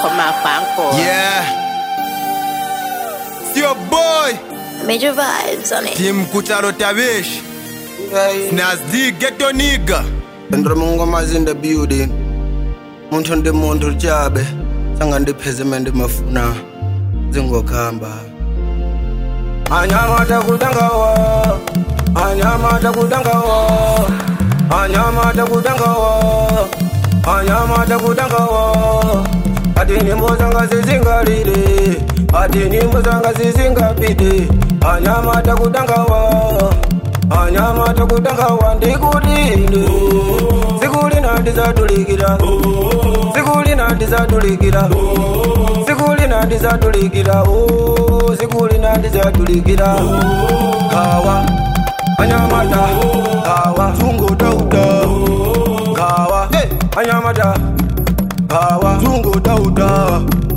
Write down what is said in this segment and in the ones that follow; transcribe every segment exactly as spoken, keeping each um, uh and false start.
Yeah. It's your boy. Major vibes on it. Team Kutaro Tavish. Snazdi, get your nigga. Andra Mungoma's in the building. Munton de Monto Jabe. Sangan de Pezeman de Mafuna. Zingo Kamba. Anyamata Kudangawa. Anyamata Kudangawa. Anyamata Kudangawa. Anyamata Kudangawa. Adini Mozanga Zingaride. Adini Mozanga Zingapide. Anyamata Kudangawa. Anyamata Kudangawa. Ndikudinde. Sikulina ndizatulikira. Sikulina ndizatulikira. Sikulina ndizatulikira. Oh, sikulina ndizatulikira. Kawa. Anyamata. Kawa. Zungo dauda. Kawa. Hey. Anyamata. Kawa. Zungo dauda.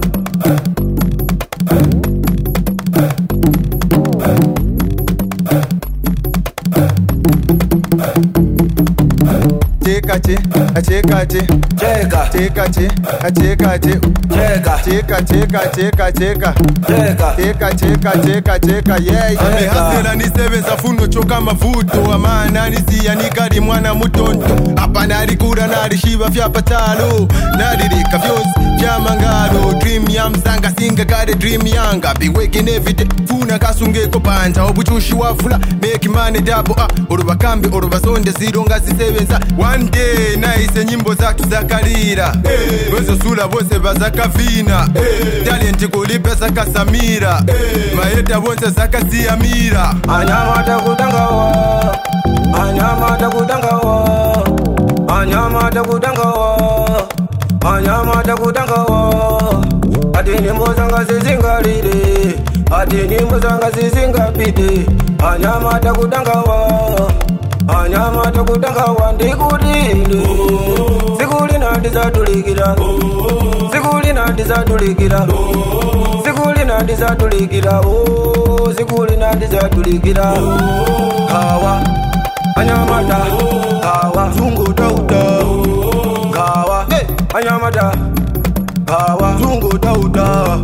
Cheka che, a cheka che, Cheka. cheka che, a cheka che, Cheka. cheka cheka cheka cheka, Cheka. cheka cheka cheka cheka, yeah yeah. Amehasela nisebenza funo choka mavuto, amana nisiya nikali mwana mutonto. Apa narikura narishiba vya patalo, naririka vyosi vya mangalo. Dream ya mzanga singa kare dream yanga, be waking every day. Funa kasunge kopanja, obuchushi wafula, make money double ah. Orubakambi orubasonde zironga zisebenza. One day naise nyimbo zatu zakalira, hey. Bose sula bose bazakavina, hey. Talent kulipe zakasamira, hey. Maeta bose zakasiyamira. Anyamata Kudangawa. Anyamata Kudangawa. Anyamata Kudangawa. Anyamata Kudangawa. Adini Mozanga Zingaride. Adini Mozanga Zingapide. Anyamata Kudangawa. Anyamata Kudangawa. Ndikudinde. Sikulina ndizatulikira. Sikulina ndizatulikira. Sikulina ndizatulikira. Oh, sikulina ndizatulikira. Kawa. Anyamata. Kawa. Zungo dauda. Kawa. Hey. Anyamata. Kawa. Zungo dauda.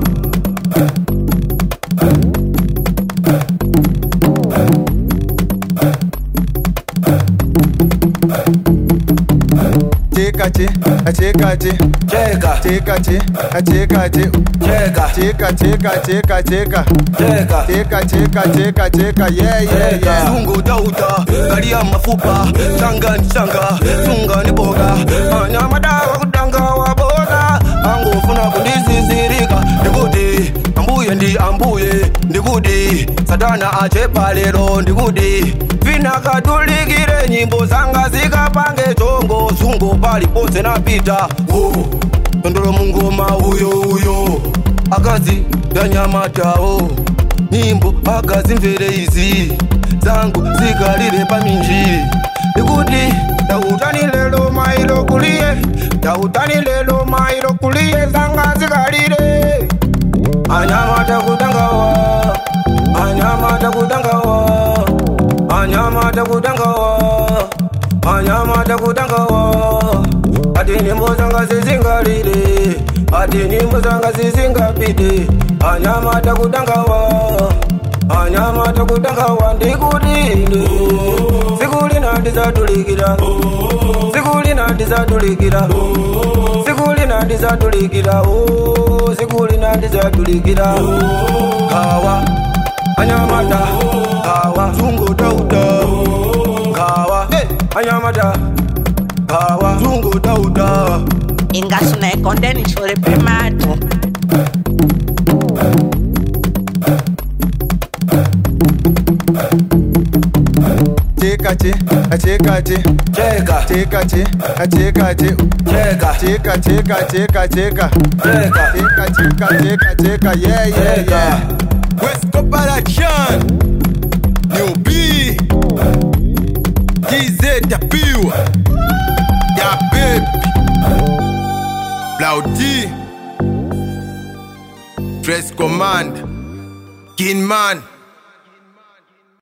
Cheka che, a cheka che, Cheka. cheka che, a cheka che, Cheka. cheka cheka cheka cheka, Cheka. cheka cheka cheka cheka, yeah yeah yeah. Zungo dauda. Kalia mafupa. Changa ni changa. Zunga ni boga. Anyamata Kudangawa boga. Ango funa kundisisirika. Ndikudi. Ambuye ndi ambuye. Ndikudi. Satana achepa lero. Ndikudi. Vina katulikire nyimbo zanga zikapange tongo. Zungo pali pose napita. Oh. Tondolo mungoma uyo uyo. Akazi danyamata oh. Nyimbo akazi mvere izi. Zangu zikalire paminji. Ndikuti tautani lelo mailo kuliye. Tautani lelo mailo kuliye. Zanga zikalire. Anyamata Kudangawa. Anyamata Kudangawa. Anyamata Kudangawa. Anyamata Kudangawa. Adini Mozanga Zingaride. Adini Mozanga Zingapide. Anyamata Kudangawa. Anyamata Kudangawa. Ndikudinde. Sikulina ndizatulikira. Sikulina ndizatulikira. Sikulina ndizatulikira. Oh, sikulina ndizatulikira. Kawa. Anyamata. Kawa. Zungo dauda. Kawa. Hey. Anyamata. Kawa. Zungo dauda. Ingasuna ekondeni shore primato. Cheka che, a cheka che, Cheka. cheka che, a cheka che, Cheka. cheka cheka cheka cheka, Cheka. cheka cheka cheka cheka, yeah yeah yeah. West Corporation, New B, G Z Tapiwa, Ya Baby, Blaudi, Dress Command, Kinman.